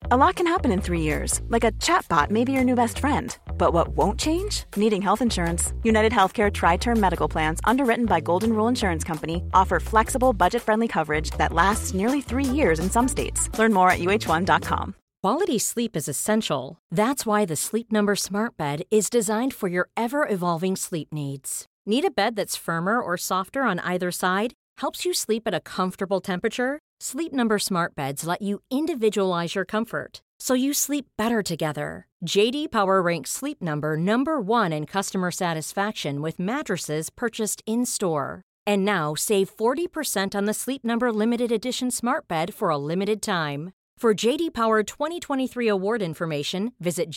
A lot can happen in 3 years, like a chatbot may be your new best friend. But what won't change? Needing health insurance. United Healthcare Tri-Term Medical Plans, underwritten by Golden Rule Insurance Company, offer flexible, budget-friendly coverage that lasts nearly 3 years in some states. Learn more at uh1.com. Quality sleep is essential. That's why the Sleep Number Smart Bed is designed for your ever-evolving sleep needs. Need a bed that's firmer or softer on either side? Helps you sleep at a comfortable temperature? Sleep Number Smart Beds let you individualize your comfort, so you sleep better together. J.D. Power ranks Sleep Number number 1 in customer satisfaction with mattresses purchased in-store. And now, save 40% on the Sleep Number Limited Edition Smart Bed for a limited time. For J.D. Power 2023 award information, visit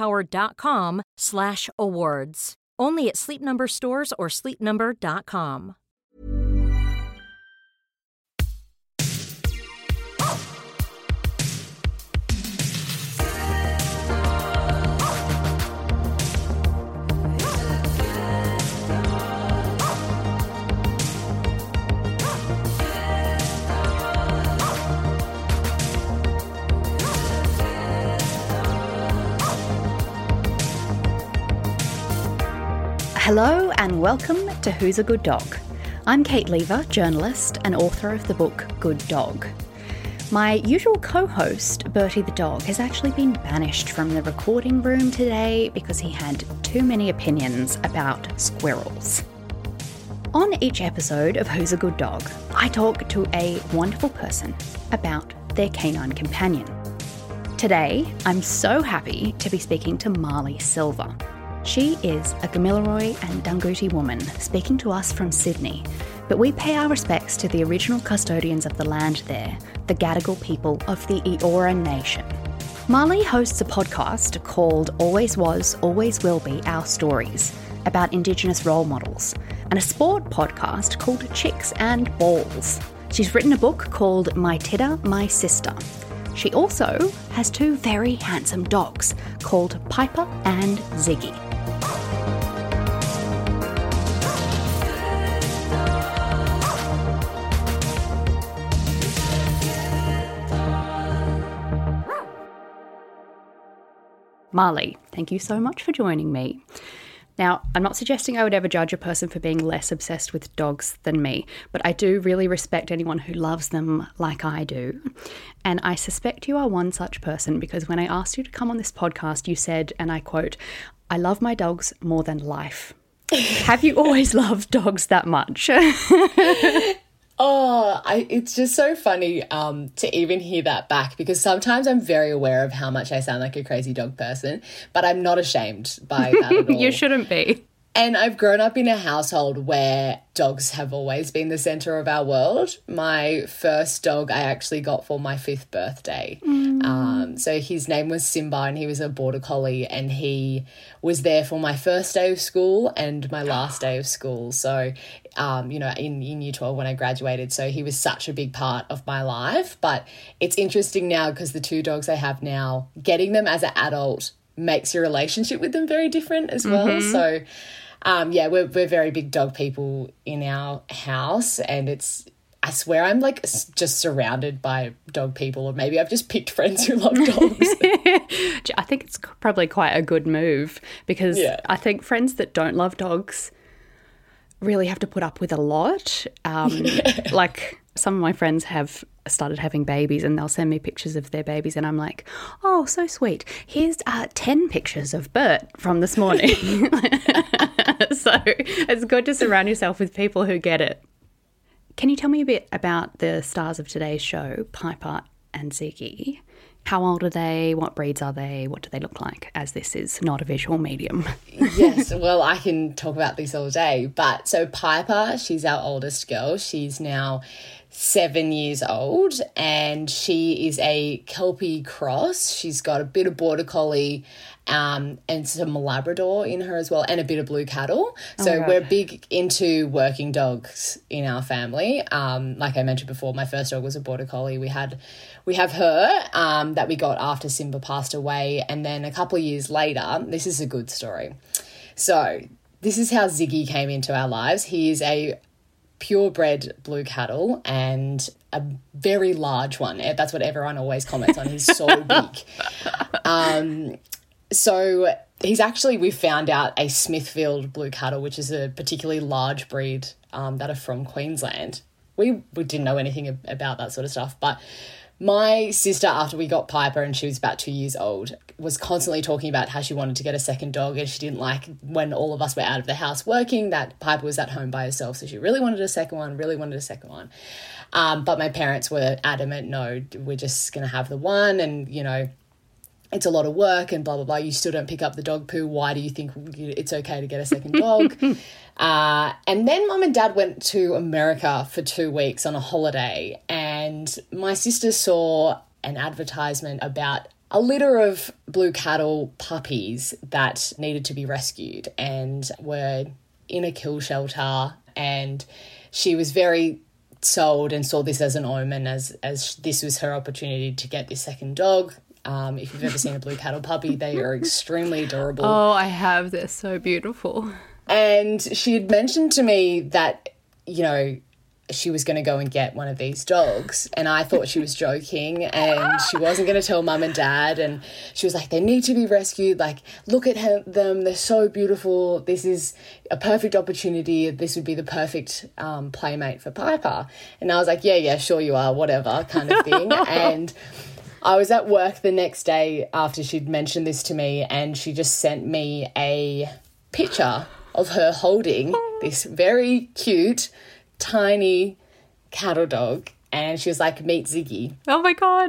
jdpower.com/awards. Only at Sleep Number stores or sleepnumber.com. Hello and welcome to Who's a Good Dog? I'm Kate Lever, journalist and author of the book Good Dog. My usual co-host, Bertie the dog, has actually been banished from the recording room today because he had too many opinions about squirrels. On each episode of Who's a Good Dog, I talk to a wonderful person about their canine companion. Today, I'm so happy to be speaking to Marley Silva. She is a Gamilaroi and Dunghuti woman speaking to us from Sydney, but we pay our respects to the original custodians of the land there, the Gadigal people of the Eora Nation. Marley hosts a podcast called Always Was, Always Will Be Our Stories, about Indigenous role models, and a sport podcast called Chicks and Balls. She's written a book called My Tidda, My Sister. She also has two very handsome dogs called Piper and Ziggy. Marley, thank you so much for joining me. Now, I'm not suggesting I would ever judge a person for being less obsessed with dogs than me, but I do really respect anyone who loves them like I do. And I suspect you are one such person because when I asked you to come on this podcast, you said, and I quote, "I love my dogs more than life." Have you always loved dogs that much? It's just so funny to even hear that back because sometimes I'm very aware of how much I sound like a crazy dog person, but I'm not ashamed by that at all. You shouldn't be. And I've grown up in a household where dogs have always been the centre of our world. My first dog I actually got for my 5th birthday. So his name was Simba and he was a border collie and he was there for my first day of school and my last day of school. So, in year 12 when I graduated. So he was such a big part of my life. But it's interesting now because the two dogs I have now, getting them as an adult makes your relationship with them very different as well. Mm-hmm. So, we're very big dog people in our house and I swear I'm like just surrounded by dog people, or maybe I've just picked friends who love dogs. I think it's probably quite a good move because I think friends that don't love dogs really have to put up with a lot. Like some of my friends have started having babies and they'll send me pictures of their babies and I'm like, oh, so sweet. Here's 10 pictures of Bert from this morning. So it's good to surround yourself with people who get it. Can you tell me a bit about the stars of today's show, Piper and Ziggy? How old are they? What breeds are they? What do they look like, as this is not a visual medium? Yes, well, I can talk about this all day. But so Piper, she's our oldest girl. She's now 7 years old and she is a Kelpie cross. She's got a bit of border collie and some Labrador in her as well and a bit of blue cattle. So we're big into working dogs in our family. Like I mentioned before, my first dog was a border collie. We have her that we got after Simba passed away. And then a couple of years later, this is a good story. So this is how Ziggy came into our lives. He is a purebred blue cattle and a very large one. That's what everyone always comments on. He's so big. So he's actually, we found out, a Smithfield blue cattle, which is a particularly large breed that are from Queensland. We didn't know anything about that sort of stuff, but my sister, after we got Piper and she was about 2 years old, was constantly talking about how she wanted to get a second dog, and she didn't like, when all of us were out of the house working, that Piper was at home by herself. So she really wanted a second one. But my parents were adamant, no, we're just going to have the one, and, you know, it's a lot of work and blah, blah, blah. You still don't pick up the dog poo. Why do you think it's okay to get a second dog? And then Mum and Dad went to America for 2 weeks on a holiday, and my sister saw an advertisement about a litter of blue cattle puppies that needed to be rescued and were in a kill shelter, and she was very sold and saw this as an omen, as this was her opportunity to get this second dog. If you've ever seen a blue cattle puppy, they are extremely adorable. Oh, I have. They're so beautiful. And she had mentioned to me that, you know, she was going to go and get one of these dogs, and I thought she was joking and she wasn't going to tell Mum and Dad, and she was like, they need to be rescued, like, look at them, they're so beautiful, this is a perfect opportunity, this would be the perfect playmate for Piper. And I was like, yeah, sure you are, whatever kind of thing. And I was at work the next day after she'd mentioned this to me, and she just sent me a picture of her holding this very cute, tiny cattle dog, and she was like, meet Ziggy. Oh my God.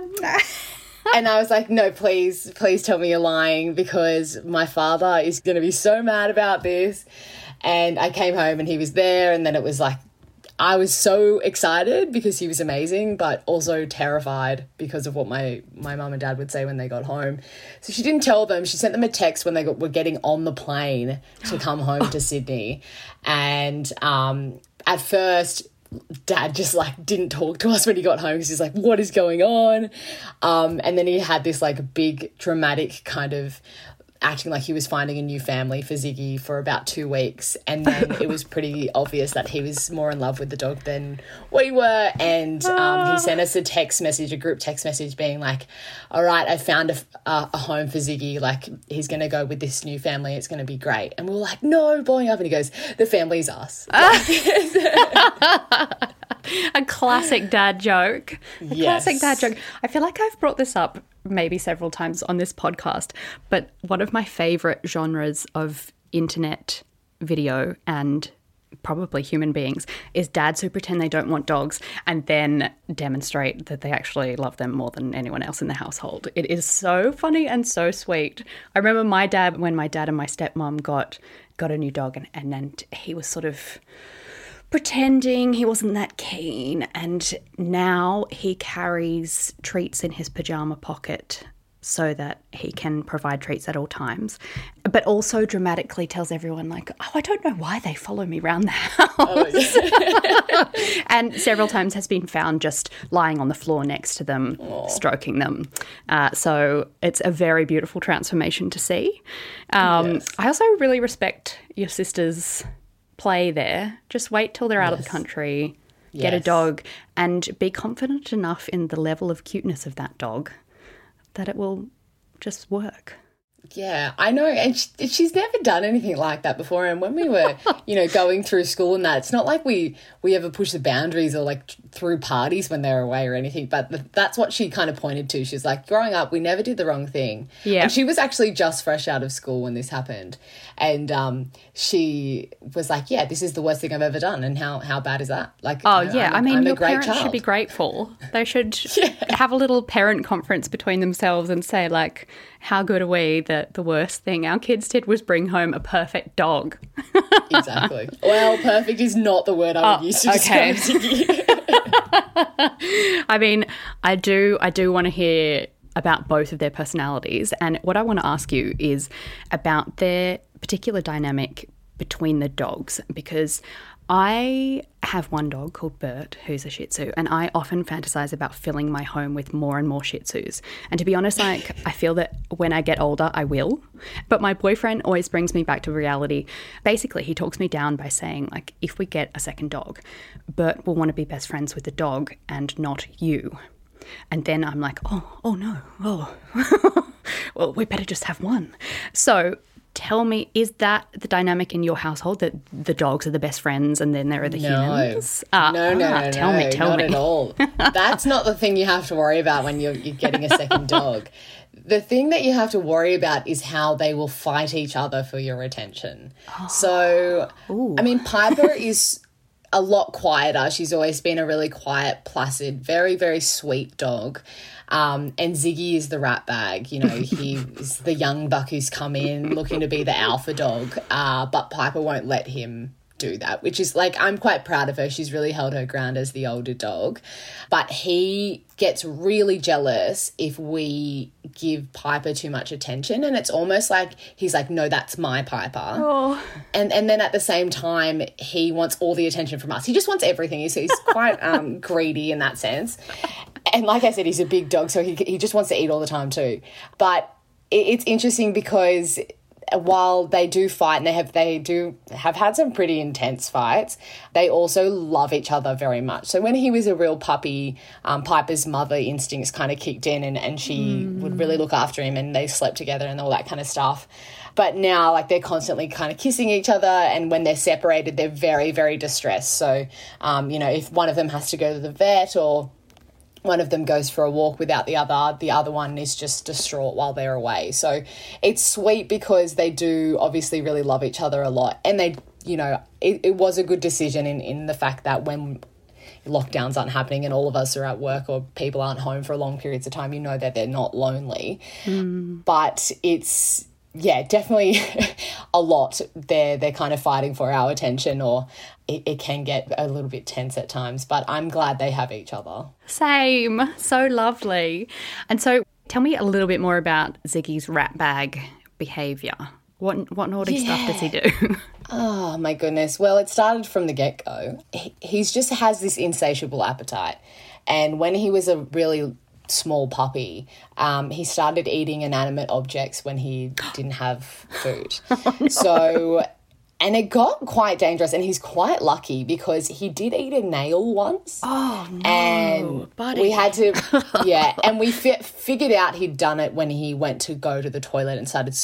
And I was like, no, please tell me you're lying, because my father is going to be so mad about this. And I came home and he was there, and then it was like, I was so excited because he was amazing, but also terrified because of what my mum and dad would say when they got home. So she didn't tell them. She sent them a text when they were getting on the plane to come home to Sydney. And at first, Dad just like didn't talk to us when he got home because he's like, what is going on? And then he had this like big dramatic kind of acting like he was finding a new family for Ziggy for about 2 weeks, and then it was pretty obvious that he was more in love with the dog than we were, and he sent us a group text message being like, all right, I found a home for Ziggy, like he's going to go with this new family, it's going to be great. And we were like, no, blowing up, and he goes, the family's us. A classic dad joke. Yes. Classic dad joke. I feel like I've brought this up maybe several times on this podcast, but one of my favourite genres of internet video and probably human beings is dads who pretend they don't want dogs and then demonstrate that they actually love them more than anyone else in the household. It is so funny and so sweet. I remember when my dad and my stepmom got a new dog, and then he was sort of pretending he wasn't that keen, and now he carries treats in his pajama pocket so that he can provide treats at all times, but also dramatically tells everyone like, oh, I don't know why they follow me around the house. Oh, yes. And several times has been found just lying on the floor next to them, stroking them. So it's a very beautiful transformation to see. Yes. I also really respect your sister's play there. Just wait till they're out of the country, get a dog, and be confident enough in the level of cuteness of that dog that it will just work. Yeah, I know. And she's never done anything like that before. And when we were, going through school and that, it's not like we ever pushed the boundaries or like threw parties when they were away or anything. But that's what she kind of pointed to. She's like, growing up, we never did the wrong thing. Yeah. And she was actually just fresh out of school when this happened. And she was like, yeah, this is the worst thing I've ever done. And how bad is that? Like, your parents should be grateful. They should have a little parent conference between themselves and say like, how good are we that the worst thing our kids did was bring home a perfect dog? Exactly. Well, perfect is not the word I would use to describe Ziggy. I mean, I do want to hear about both of their personalities, and what I want to ask you is about their particular dynamic between the dogs, because I have one dog called Bert, who's a Shih Tzu, and I often fantasize about filling my home with more and more Shih Tzus. And to be honest, like, I feel that when I get older, I will. But my boyfriend always brings me back to reality. Basically, he talks me down by saying, like, if we get a second dog, Bert will want to be best friends with the dog and not you. And then I'm like, oh no, well, we better just have one. So tell me, is that the dynamic in your household, that the dogs are the best friends and then there are the humans? No, Tell me. Not at all. That's not the thing you have to worry about when you're getting a second dog. The thing that you have to worry about is how they will fight each other for your attention. So, I mean, Piper is a lot quieter. She's always been a really quiet, placid, very, very sweet dog. And Ziggy is the rat bag. You know, he is the young buck who's come in looking to be the alpha dog, but Piper won't let him do that, which is, like, I'm quite proud of her. She's really held her ground as the older dog. But he gets really jealous if we give Piper too much attention, and it's almost like he's like, no, that's my Piper. Oh. And then at the same time, he wants all the attention from us. He just wants everything. He's quite greedy in that sense. And like I said, he's a big dog, so he just wants to eat all the time too. But it's interesting because while they do fight, and they do have had some pretty intense fights, they also love each other very much. So when he was a real puppy, Piper's mother instincts kind of kicked in, and she would really look after him, and they slept together and all that kind of stuff. But now, like, they're constantly kind of kissing each other, and when they're separated, they're very, very distressed. So, you know, if one of them has to go to the vet or one of them goes for a walk without the other one is just distraught while they're away. So it's sweet because they do obviously really love each other a lot. And they, you know, it was a good decision in the fact that when lockdowns aren't happening and all of us are at work or people aren't home for long periods of time, you know that they're not lonely. But it's, yeah, definitely a lot. They're kind of fighting for our attention, or it can get a little bit tense at times, but I'm glad they have each other. Same. So lovely. And so tell me a little bit more about Ziggy's rat bag behaviour. What naughty stuff does he do? Oh, my goodness. Well, it started from the get-go. He's just has this insatiable appetite. And when he was a really small puppy, he started eating inanimate objects when he didn't have food. Oh, no. So, and it got quite dangerous, and he's quite lucky because he did eat a nail once. Oh, no, and buddy. We had to, and we figured out he'd done it when he went to go to the toilet and started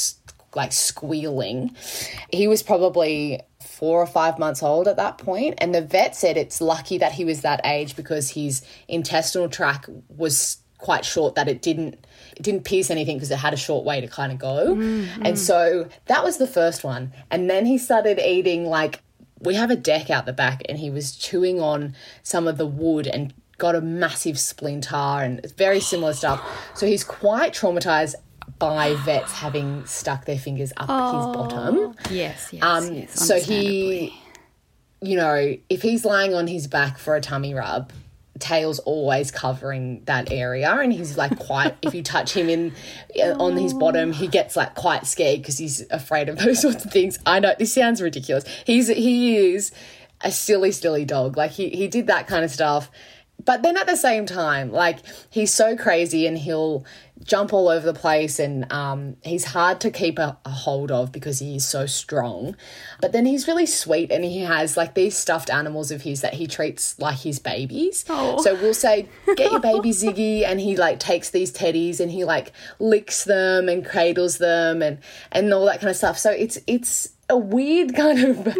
squealing. He was probably 4 or 5 months old at that point, and the vet said it's lucky that he was that age because his intestinal tract was quite short, that it didn't pierce anything because it had a short way to kind of go. And so that was the first one. And then he started eating, like, we have a deck out the back, and he was chewing on some of the wood and got a massive splinter and very similar stuff. So he's quite traumatized by vets having stuck their fingers up his bottom. Yes. So he, you know, if he's lying on his back for a tummy rub, tail's always covering that area, and he's like quite, if you touch him on his bottom, he gets like quite scared because he's afraid of those sorts of things. I know this sounds ridiculous. He is a silly dog. Like he did that kind of stuff. But then at the same time, like, he's so crazy and he'll jump all over the place, and he's hard to keep a hold of because he is so strong. But then he's really sweet, and he has, like, these stuffed animals of his that he treats like his babies. Oh. So we'll say, get your baby Ziggy, and he, like, takes these teddies and he, like, licks them and cradles them and all that kind of stuff. So it's a weird kind of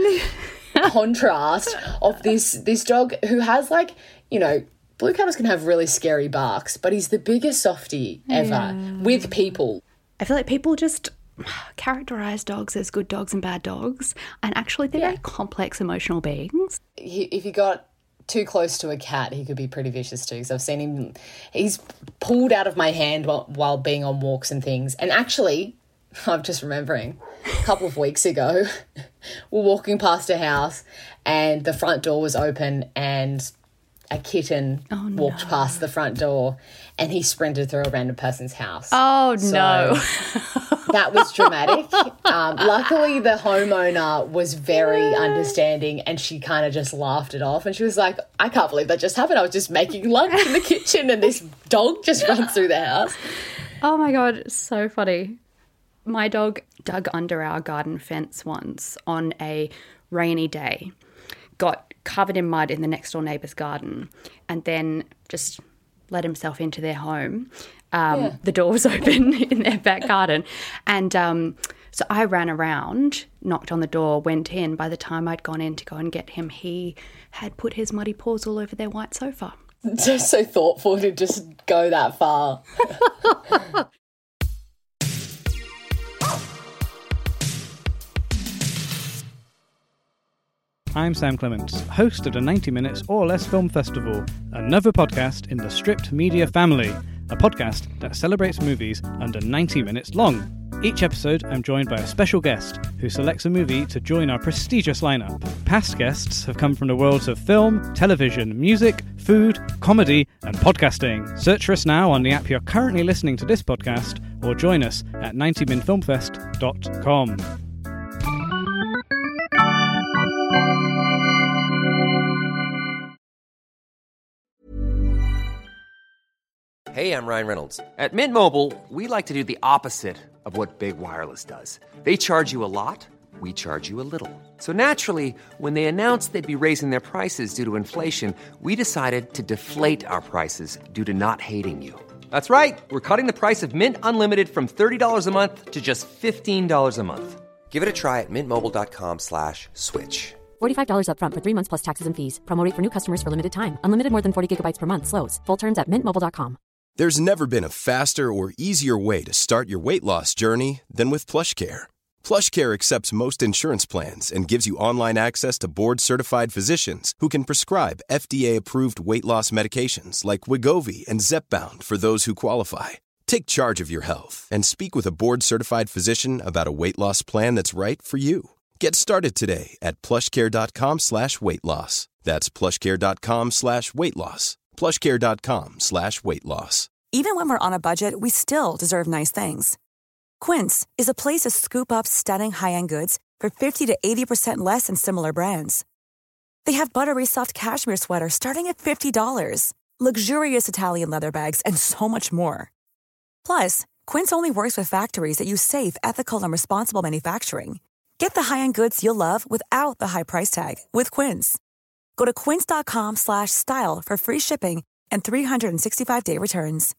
contrast of this dog who has, like, you know, Blue Cattles can have really scary barks, but he's the biggest softie ever with people. I feel like people just characterise dogs as good dogs and bad dogs, and actually they're very complex emotional beings. If you got too close to a cat, he could be pretty vicious too, because I've seen him, he's pulled out of my hand while being on walks and things. And actually, I'm just remembering, a couple of weeks ago, we're walking past a house and the front door was open and a kitten walked past the front door, and he sprinted through a random person's house. Oh, no. that was dramatic. Luckily, the homeowner was very understanding and she kind of just laughed it off. And she was like, I can't believe that just happened. I was just making lunch in the kitchen and this dog just runs through the house. Oh my God, so funny. My dog dug under our garden fence once on a rainy day, got covered in mud in the next door neighbour's garden, and then just let himself into their home. The door was open in their back garden. And so I ran around, knocked on the door, went in. By the time I'd gone in to go and get him, he had put his muddy paws all over their white sofa. Just so thoughtful to just go that far. I'm Sam Clements, host of the 90 Minutes or Less Film Festival, another podcast in the Stripped Media family, a podcast that celebrates movies under 90 minutes long. Each episode, I'm joined by a special guest who selects a movie to join our prestigious lineup. Past guests have come from the worlds of film, television, music, food, comedy, and podcasting. Search for us now on the app you're currently listening to this podcast, or join us at 90minfilmfest.com. Hey, I'm Ryan Reynolds. At Mint Mobile, we like to do the opposite of what Big Wireless does. They charge you a lot, we charge you a little. So naturally, when they announced they'd be raising their prices due to inflation, we decided to deflate our prices due to not hating you. That's right. We're cutting the price of Mint Unlimited from $30 a month to just $15 a month. Give it a try at mintmobile.com/switch. $45 up front for 3 months plus taxes and fees. Promo rate for new customers for limited time. Unlimited more than 40 gigabytes per month. Slows full terms at mintmobile.com. There's never been a faster or easier way to start your weight loss journey than with PlushCare. PlushCare accepts most insurance plans and gives you online access to board-certified physicians who can prescribe FDA-approved weight loss medications like Wegovy and Zepbound for those who qualify. Take charge of your health and speak with a board-certified physician about a weight loss plan that's right for you. Get started today at plushcare.com/weight loss. That's plushcare.com/weight loss. plushcare.com/weight loss. Even when we're on a budget, we still deserve nice things. Quince is a place to scoop up stunning high-end goods for 50 to 80% less than similar brands. They have buttery soft cashmere sweaters starting at $50, luxurious Italian leather bags, and so much more. Plus, Quince only works with factories that use safe, ethical, and responsible manufacturing. Get the high-end goods you'll love without the high price tag with Quince. Go to quince.com/style for free shipping and 365-day returns.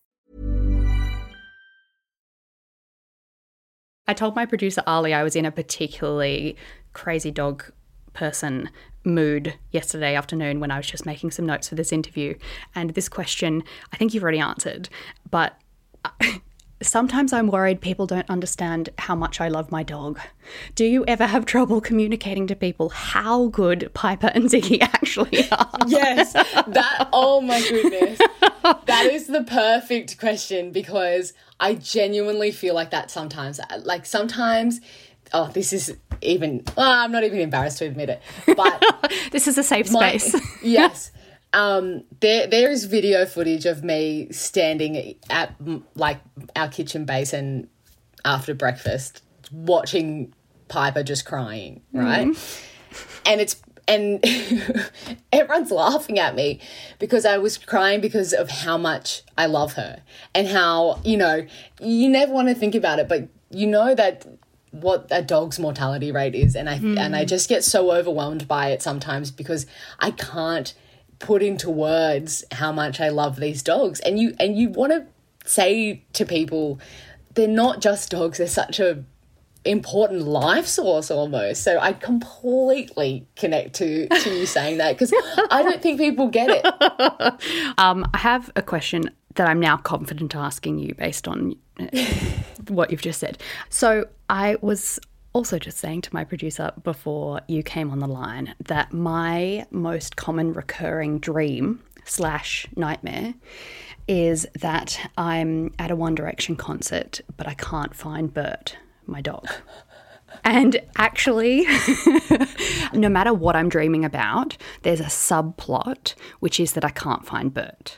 I told my producer Ali I was in a particularly crazy dog person mood yesterday afternoon when I was just making some notes for this interview. And this question, I think you've already answered, but sometimes I'm worried people don't understand how much I love my dog. Do you ever have trouble communicating to people how good Piper and Ziggy actually are? Yes, oh my goodness. That is the perfect question because I genuinely feel like that sometimes. Like sometimes, this is even, I'm not even embarrassed to admit it, but. This is a safe space. Yes. There is video footage of me standing at like our kitchen basin after breakfast, watching Piper just crying, right? And everyone's laughing at me because I was crying because of how much I love her and how, you never want to think about it, but you know that what a dog's mortality rate is, and I just get so overwhelmed by it sometimes because I can't put into words how much I love these dogs. And you want to say to people, they're not just dogs, they're such a important life source almost. So I completely connect to you saying that because I don't think people get it. I have a question that I'm now confident asking you based on what you've just said. So I was also just saying to my producer before you came on the line that my most common recurring dream/nightmare is that I'm at a One Direction concert, but I can't find Bert, my dog. And actually, no matter what I'm dreaming about, there's a subplot, which is that I can't find Bert.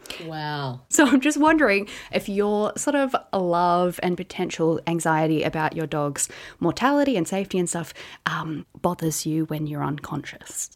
Wow. So I'm just wondering if your sort of love and potential anxiety about your dog's mortality and safety and stuff bothers you when you're unconscious.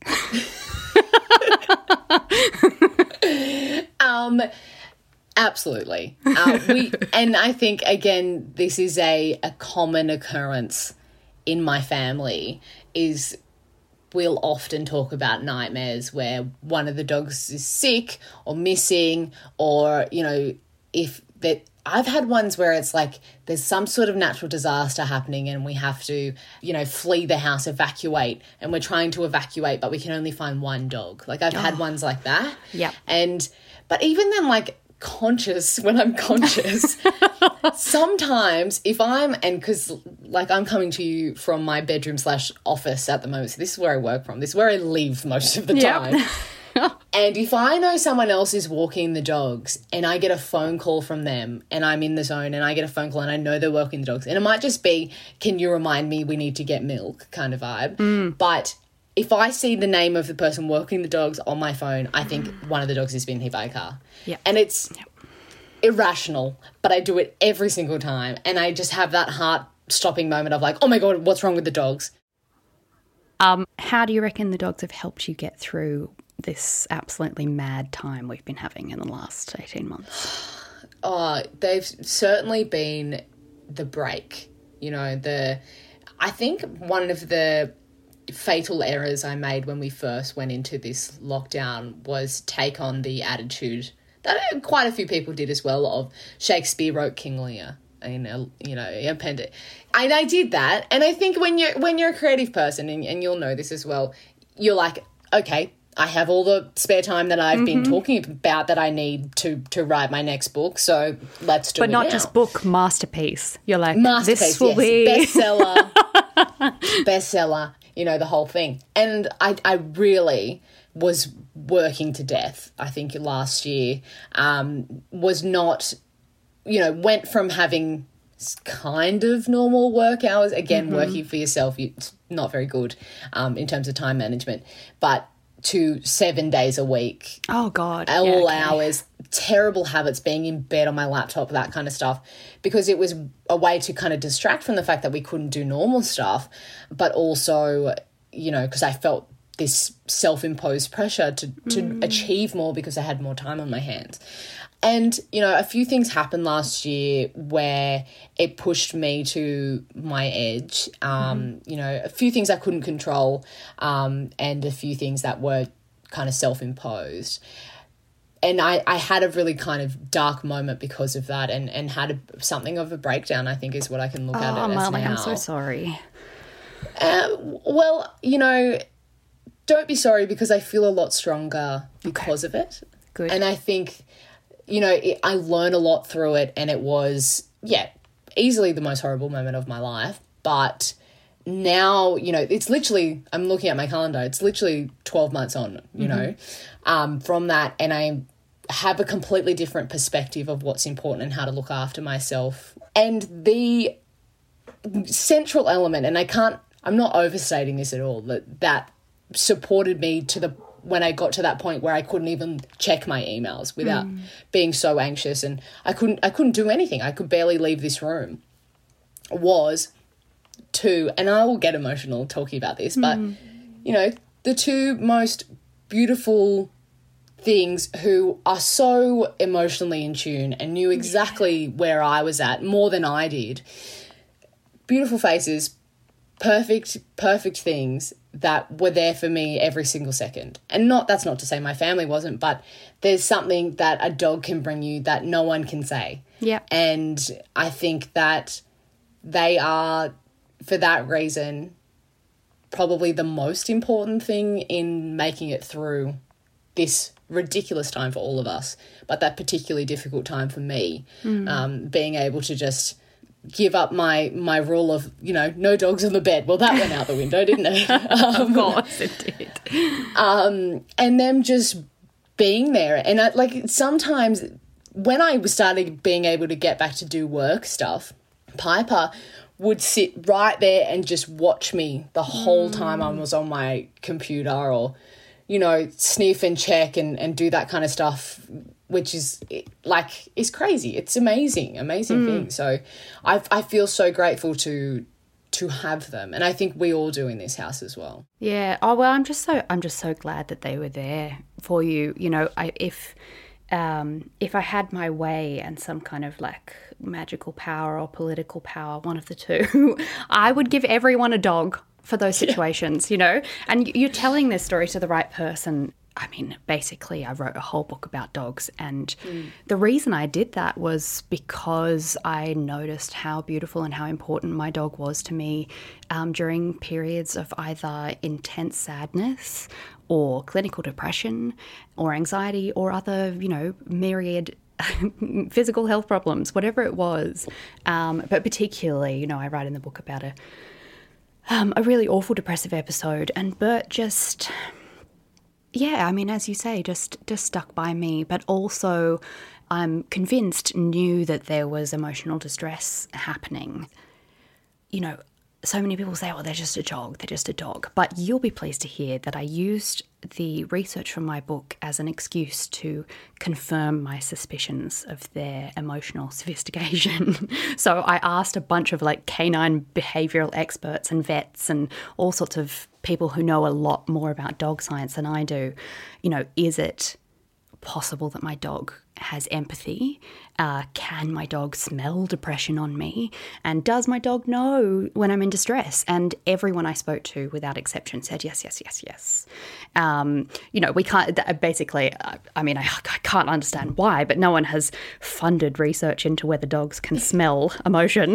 Absolutely. And I think, again, this is a common occurrence in my family, is we'll often talk about nightmares where one of the dogs is sick or missing, or, you know, if that. I've had ones where it's like there's some sort of natural disaster happening and we have to, you know, flee the house, evacuate, and we're trying to evacuate, but we can only find one dog. Like I've had ones like that. Yeah. But even then, like, when I'm conscious, sometimes if because like I'm coming to you from my bedroom / office at the moment, so this is where I work from, this is where I live most of the time. And if I know someone else is walking the dogs and I get a phone call from them and I'm in the zone and I get a phone call and I know they're walking the dogs, and it might just be, can you remind me we need to get milk kind of vibe. But if I see the name of the person walking the dogs on my phone, I think one of the dogs has been hit by a car. Yeah. And it's irrational, but I do it every single time. And I just have that heart-stopping moment of like, oh my God, what's wrong with the dogs? How do you reckon the dogs have helped you get through this absolutely mad time we've been having in the last 18 months? Oh, they've certainly been the break. You know, I think one of the fatal errors I made when we first went into this lockdown was take on the attitude that quite a few people did as well, of Shakespeare wrote King Lear. And I did that. And I think when you're a creative person, and you'll know this as well, you're like, okay, I have all the spare time that I've been talking about that I need to write my next book, so let's do it now. But not just book, masterpiece. You're like, masterpiece, this will be bestseller, you know, the whole thing. And I really was working to death, I think, last year. Was not, you know, went from having kind of normal work hours, again, working for yourself, it's not very good in terms of time management, but to 7 days a week. Oh, God. All hours, terrible habits, being in bed on my laptop, that kind of stuff, because it was a way to kind of distract from the fact that we couldn't do normal stuff, but also, you know, because I felt this self-imposed pressure to achieve more because I had more time on my hands. And, you know, a few things happened last year where it pushed me to my edge. You know, a few things I couldn't control, and a few things that were kind of self-imposed. And I had a really kind of dark moment because of that, and had something of a breakdown, I think, is what I can look at it as Marley, now. I'm so sorry. Well, you know, don't be sorry, because I feel a lot stronger because of it. Good. And I think, you know, I learned a lot through it, and it was, easily the most horrible moment of my life. But now, you know, it's literally, I'm looking at my calendar, it's literally 12 months on, you know, from that. And I have a completely different perspective of what's important and how to look after myself. And the central element, and I'm not overstating this at all, that supported me when I got to that point where I couldn't even check my emails without being so anxious, and I couldn't do anything. I could barely leave this room. Was two, and I will get emotional talking about this, but you know, the two most beautiful things, who are so emotionally in tune and knew exactly where I was at more than I did. Beautiful faces, perfect things that were there for me every single second. And that's not to say my family wasn't, but there's something that a dog can bring you that no one can say. Yeah. And I think that they are, for that reason, probably the most important thing in making it through this ridiculous time for all of us, but that particularly difficult time for me, being able to just give up my rule of, you know, no dogs on the bed. Well, that went out the window, didn't it? Of course it did. And them just being there. And like sometimes when I started being able to get back to do work stuff, Piper would sit right there and just watch me the whole time I was on my computer, or, you know, sniff and check and do that kind of stuff which is crazy. It's amazing thing. So I feel so grateful to have them, and I think we all do in this house as well. Yeah. Oh well, I'm just so glad that they were there for you. You know, if I had my way and some kind of like magical power or political power, one of the two, I would give everyone a dog for those situations. You know, and you're telling this story to the right person. I mean, basically, I wrote a whole book about dogs, and the reason I did that was because I noticed how beautiful and how important my dog was to me during periods of either intense sadness or clinical depression or anxiety or other, you know, myriad physical health problems, whatever it was. But particularly, you know, I write in the book about a really awful depressive episode, and Bert just... Yeah, I mean, as you say, just stuck by me, but also I'm convinced knew that there was emotional distress happening. You know, so many people say, well, they're just a dog. But you'll be pleased to hear that I used the research from my book as an excuse to confirm my suspicions of their emotional sophistication. So I asked a bunch of like canine behavioural experts and vets and all sorts of people who know a lot more about dog science than I do. You know, is it possible that my dog has empathy? Can my dog smell depression on me? And does my dog know when I'm in distress? And everyone I spoke to, without exception, said yes, yes, yes, yes. You know, we can't, basically, I mean, I can't understand why, but no one has funded research into whether dogs can smell emotion.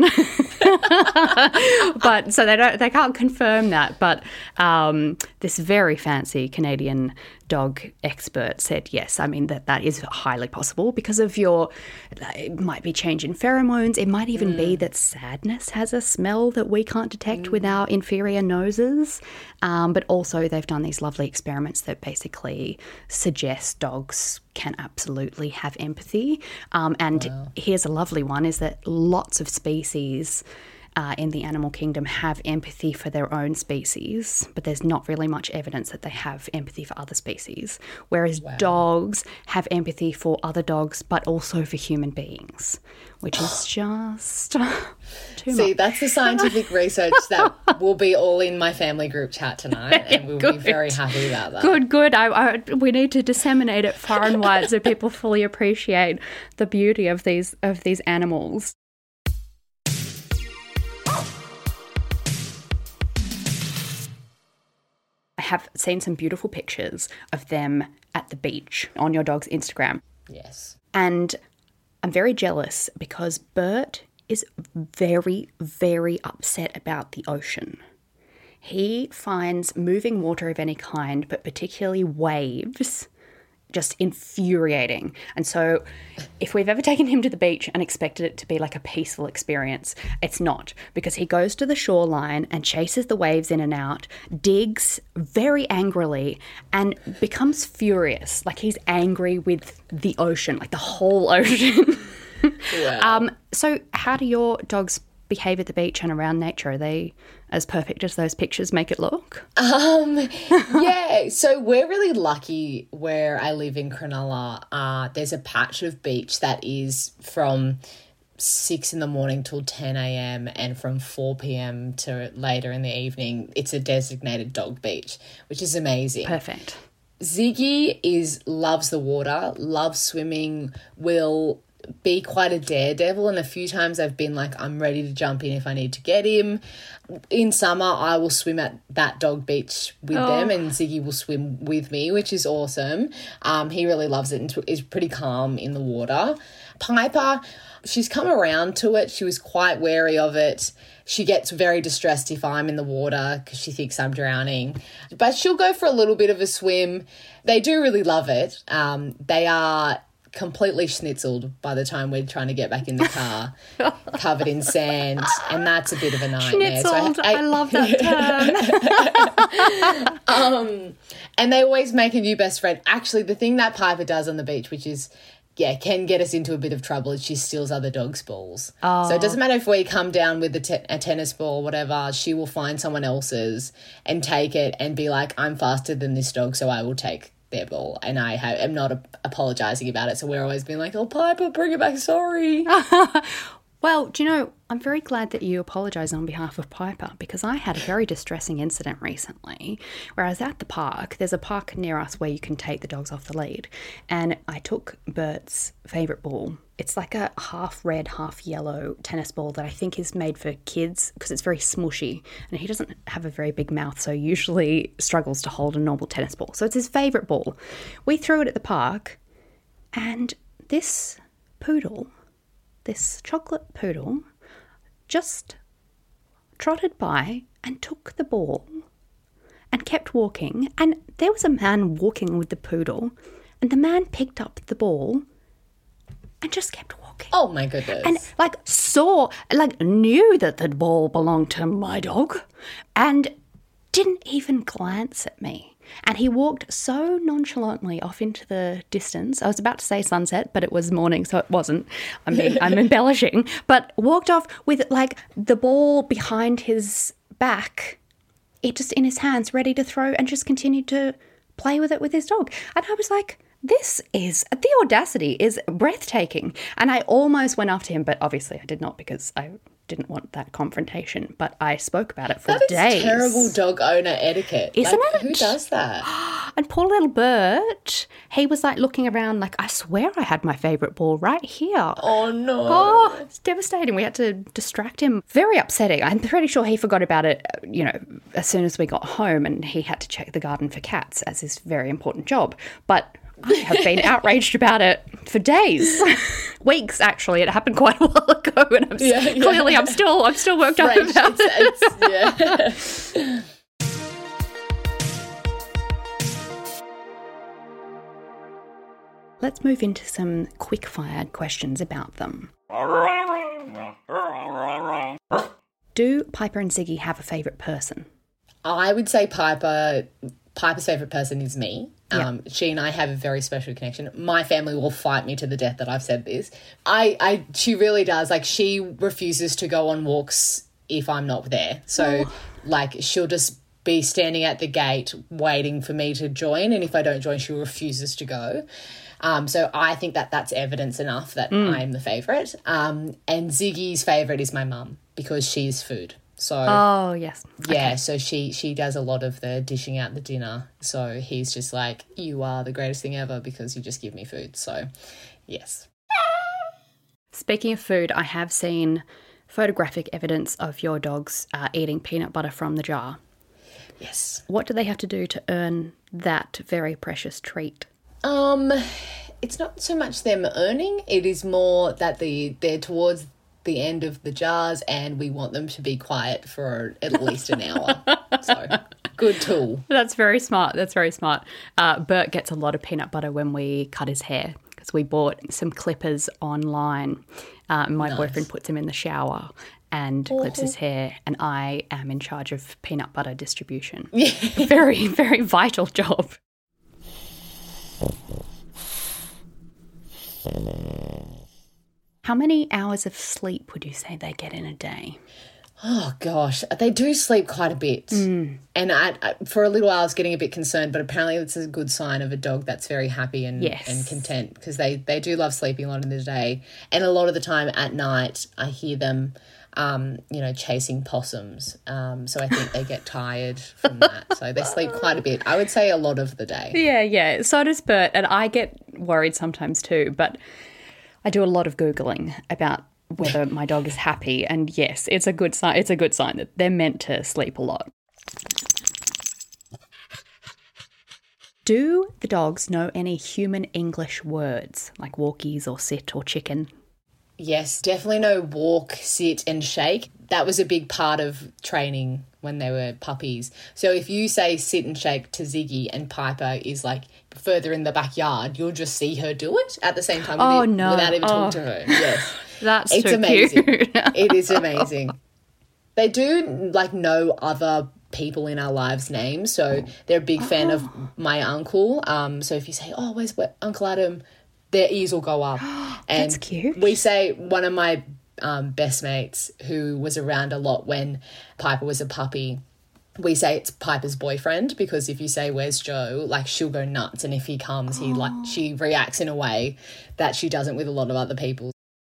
But so they can't confirm that. But this very fancy Canadian dog expert said yes. I mean, that is highly possible because of it might be change in pheromones. It might even be that sadness has a smell that we can't detect with our inferior noses. But also they've done these lovely experiments that basically suggest dogs can absolutely have empathy. Here's a lovely one, is that lots of species in the animal kingdom have empathy for their own species, but there's not really much evidence that they have empathy for other species, whereas dogs have empathy for other dogs but also for human beings, which is just too much. See, that's the scientific research that will be all in my family group chat tonight, and we'll be very happy about that. Good. We need to disseminate it far and wide so people fully appreciate the beauty of these animals. I have seen some beautiful pictures of them at the beach on your dog's Instagram. Yes. And I'm very jealous because Bert is very, very upset about the ocean. He finds moving water of any kind, but particularly waves, just infuriating. And so if we've ever taken him to the beach and expected it to be like a peaceful experience, it's not, because he goes to the shoreline and chases the waves in and out, digs very angrily and becomes furious. Like he's angry with the ocean, like the whole ocean. Wow. So how do your dogs behave at the beach and around nature? Are they as perfect as those pictures make it look? Yeah, so we're really lucky where I live in Cronulla. There's a patch of beach that is from 6 a.m. till 10 a.m. and from 4 p.m. to later in the evening. It's a designated dog beach, which is amazing. Perfect. Ziggy loves the water, loves swimming, will be quite a daredevil, and a few times I've been like, I'm ready to jump in if I need to get him. In summer, I will swim at that dog beach with them, and Ziggy will swim with me, which is awesome. He really loves it and is pretty calm in the water. Piper, she's come around to it. She was quite wary of it. She gets very distressed if I'm in the water because she thinks I'm drowning. But she'll go for a little bit of a swim. They do really love it. They are completely schnitzelled by the time we're trying to get back in the car, covered in sand, and that's a bit of a nightmare. Schnitzeled, so I love that term. And they always make a new best friend. Actually, the thing that Piper does on the beach, which is, can get us into a bit of trouble, is she steals other dogs' balls. So it doesn't matter if we come down with a tennis ball or whatever, she will find someone else's and take it and be like, I'm faster than this dog, so I will take their ball, and I am not apologising about it. So we're always being like, oh, Piper, bring it back, sorry. Well, do you know, I'm very glad that you apologise on behalf of Piper, because I had a very distressing incident recently where I was at the park. There's a park near us where you can take the dogs off the lead, and I took Bert's favourite ball. It's like a half red, half yellow tennis ball that I think is made for kids because it's very smushy, and he doesn't have a very big mouth, so usually struggles to hold a normal tennis ball. So it's his favourite ball. We threw it at the park, and this chocolate poodle just trotted by and took the ball and kept walking. And there was a man walking with the poodle, and the man picked up the ball and just kept walking. Oh, my goodness. And knew that the ball belonged to my dog and didn't even glance at me. And he walked so nonchalantly off into the distance. I was about to say sunset, but it was morning, so it wasn't. I'm embellishing. But walked off with, the ball behind his back, it just in his hands, ready to throw, and just continued to play with it with his dog. And I was like, the audacity is breathtaking. And I almost went after him, but obviously I did not, because I didn't want that confrontation, but I spoke about it for days. That is terrible dog owner etiquette. Isn't it? Who does that? And poor little Bert, he was looking around I swear I had my favourite ball right here. Oh, no. Oh, it's devastating. We had to distract him. Very upsetting. I'm pretty sure he forgot about it, as soon as we got home, and he had to check the garden for cats as his very important job. But I have been outraged about it for days, weeks actually. It happened quite a while ago, and clearly I'm still worked up about it. Yeah. Let's move into some quick-fire questions about them. Do Piper and Ziggy have a favourite person? I would say Piper's favourite person is me. Yeah. She and I have a very special connection. My family will fight me to the death that I've said this. She really does. She refuses to go on walks if I'm not there. So, she'll just be standing at the gate waiting for me to join, and if I don't join, she refuses to go. So I think that's evidence enough that I'm the favourite. And Ziggy's favourite is my mum, because she's food. So oh, yes. Yeah, okay. So she does a lot of the dishing out the dinner. So he's just like, you are the greatest thing ever because you just give me food. So, yes. Speaking of food, I have seen photographic evidence of your dogs eating peanut butter from the jar. Yes. What do they have to do to earn that very precious treat? It's not so much them earning. It is more that they're towards the end of the jars, and we want them to be quiet for at least an hour. So, good tool. That's very smart. Bert gets a lot of peanut butter when we cut his hair, because we bought some clippers online. My boyfriend puts him in the shower and clips his hair, and I am in charge of peanut butter distribution. Yeah. Very, very vital job. How many hours of sleep would you say they get in a day? Oh, gosh. They do sleep quite a bit. And for a little while I was getting a bit concerned, but apparently it's a good sign of a dog that's very happy and content, because they do love sleeping a lot in the day. And a lot of the time at night I hear them, chasing possums. So I think they get tired from that. So they sleep quite a bit. I would say a lot of the day. Yeah. So does Bert. And I get worried sometimes too, but I do a lot of Googling about whether my dog is happy, and yes, it's a good sign. It's a good sign that they're meant to sleep a lot. Do the dogs know any human English words like walkies or sit or chicken? Yes, definitely know walk, sit and shake. That was a big part of training when they were puppies. So if you say sit and shake to Ziggy and Piper is further in the backyard, you'll just see her do it at the same time without even talking to her. Yes. It's too amazing. Cute. It is amazing. They do know other people in our lives' names. So they're a big fan of my uncle. So if you say, where's Uncle Adam? Their ears will go up. And that's cute. We say one of my best mates who was around a lot when Piper was a puppy, we say it's Piper's boyfriend, because if you say, where's Joe, like, she'll go nuts. And if he comes, she reacts in a way that she doesn't with a lot of other people.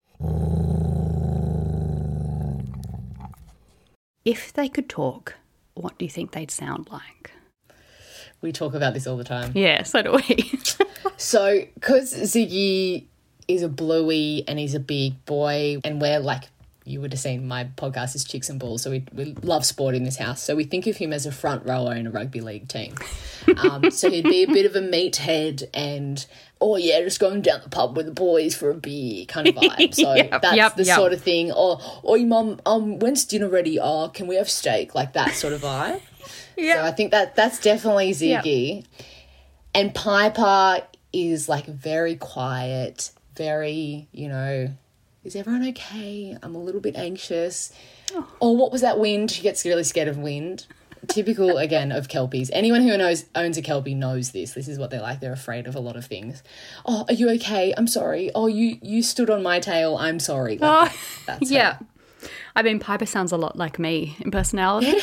If they could talk, what do you think they'd sound like? We talk about this all the time. Yeah, so do we. So, because Ziggy is a bluey and he's a big boy, and we're like, you would have seen my podcast is Chicks and Balls, so we love sport in this house. So we think of him as a front rower in a rugby league team. So he'd be a bit of a meathead and, oh yeah, just going down the pub with the boys for a beer kind of vibe. So that's the sort of thing. Or Mum, when's dinner ready? Oh, can we have steak? Like that sort of vibe. Yeah. So I think that's definitely Ziggy. Yep. And Piper is like very quiet, very, is everyone okay? I'm a little bit anxious. Oh, what was that wind? She gets really scared of wind. Typical, again, of Kelpies. Anyone who owns a Kelpie knows this. This is what they're like. They're afraid of a lot of things. Oh, are you okay? I'm sorry. Oh, you stood on my tail. I'm sorry. Like that's yeah. Her. I mean, Piper sounds a lot like me in personality.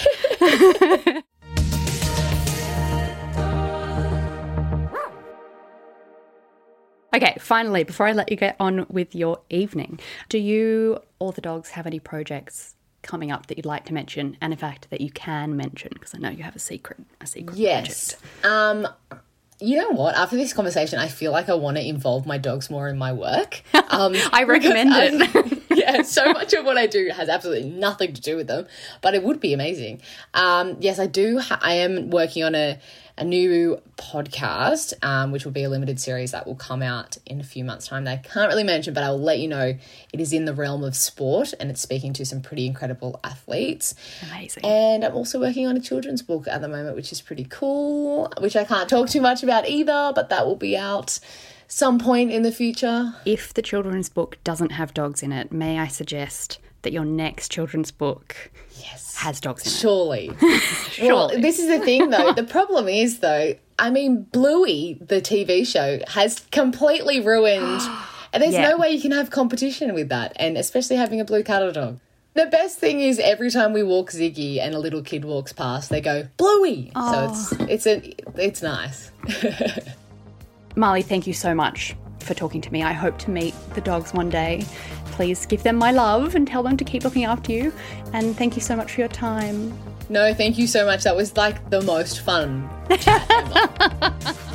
Okay, finally, before I let you get on with your evening, do you or the dogs have any projects coming up that you'd like to mention, and in fact that you can mention, because I know you have a secret yes. project? You know what? After this conversation, I feel like I want to involve my dogs more in my work. I recommend it. Yeah, so much of what I do has absolutely nothing to do with them, but it would be amazing. Yes, I do. I am working on a new podcast, which will be a limited series that will come out in a few months' time that I can't really mention, but I will let you know. It is in the realm of sport, and it's speaking to some pretty incredible athletes. Amazing. And I'm also working on a children's book at the moment, which is pretty cool, which I can't talk too much about either, but that will be out some point in the future. If the children's book doesn't have dogs in it, may I suggest that your next children's book has dogs in it? Surely. Well, this is the thing, though. The problem is, though, I mean, Bluey, the TV show, has completely ruined, and there's no way you can have competition with that, and especially having a blue cattle dog. The best thing is every time we walk Ziggy and a little kid walks past, they go, Bluey! Oh. So it's nice. Marley, thank you so much for talking to me. I hope to meet the dogs one day. Please give them my love and tell them to keep looking after you. And thank you so much for your time. No, thank you so much. That was like the most fun chat ever.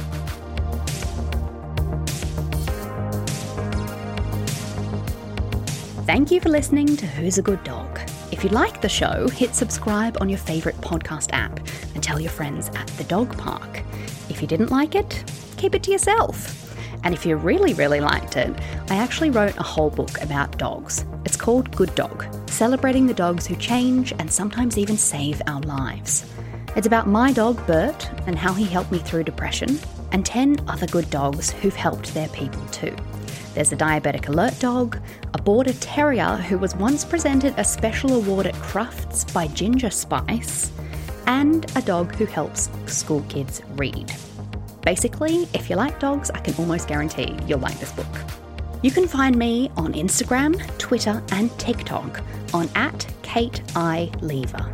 Thank you for listening to Who's a Good Dog. If you like the show, hit subscribe on your favourite podcast app and tell your friends at the dog park. If you didn't like it, keep it to yourself. And if you really, really liked it, I actually wrote a whole book about dogs. It's called Good Dog, celebrating the dogs who change and sometimes even save our lives. It's about my dog, Bert, and how he helped me through depression, and 10 other good dogs who've helped their people too. There's a diabetic alert dog, a border terrier who was once presented a special award at Crufts by Ginger Spice, and a dog who helps school kids read. Basically, if you like dogs, I can almost guarantee you'll like this book. You can find me on Instagram, Twitter, and TikTok on @KateILever.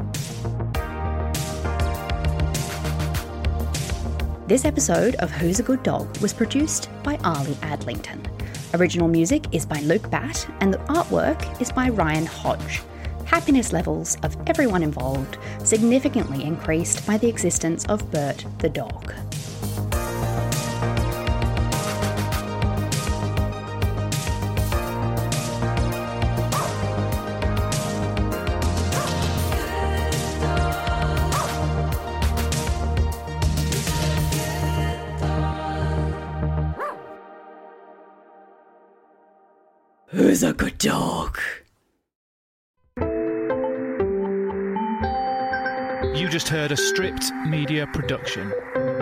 This episode of Who's a Good Dog was produced by Arlie Adlington. Original music is by Luke Batt, and the artwork is by Ryan Hodge. Happiness levels of everyone involved significantly increased by the existence of Bert the dog. Who's a good dog? You just heard a Stripped Media production.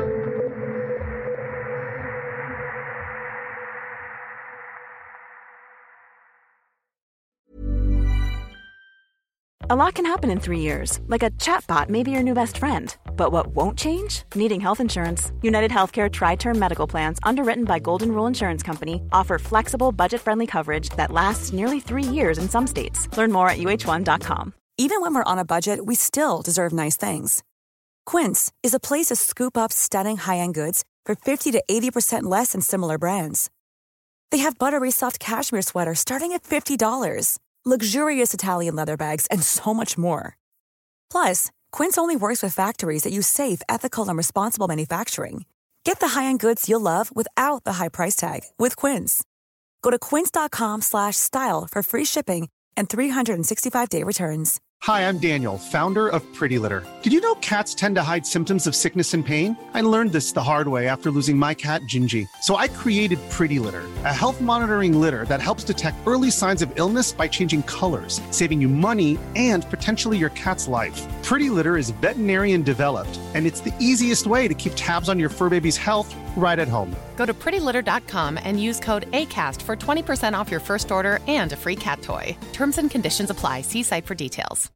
A lot can happen in 3 years, like a chatbot may be your new best friend. But what won't change? Needing health insurance. United Healthcare Tri-Term Medical Plans, underwritten by Golden Rule Insurance Company, offer flexible, budget-friendly coverage that lasts nearly 3 years in some states. Learn more at uh1.com. Even when we're on a budget, we still deserve nice things. Quince is a place to scoop up stunning high-end goods for 50 to 80% less than similar brands. They have buttery soft cashmere sweaters starting at $50, luxurious Italian leather bags, and so much more. Plus, Quince only works with factories that use safe, ethical, and responsible manufacturing. Get the high-end goods you'll love without the high price tag with Quince. Go to quince.com/style for free shipping and 365-day returns. Hi, I'm Daniel, founder of Pretty Litter. Did you know cats tend to hide symptoms of sickness and pain? I learned this the hard way after losing my cat, Gingy. So I created Pretty Litter, a health monitoring litter that helps detect early signs of illness by changing colors, saving you money and potentially your cat's life. Pretty Litter is veterinarian developed, and it's the easiest way to keep tabs on your fur baby's health right at home. Go to prettylitter.com and use code ACAST for 20% off your first order and a free cat toy. Terms and conditions apply. See site for details.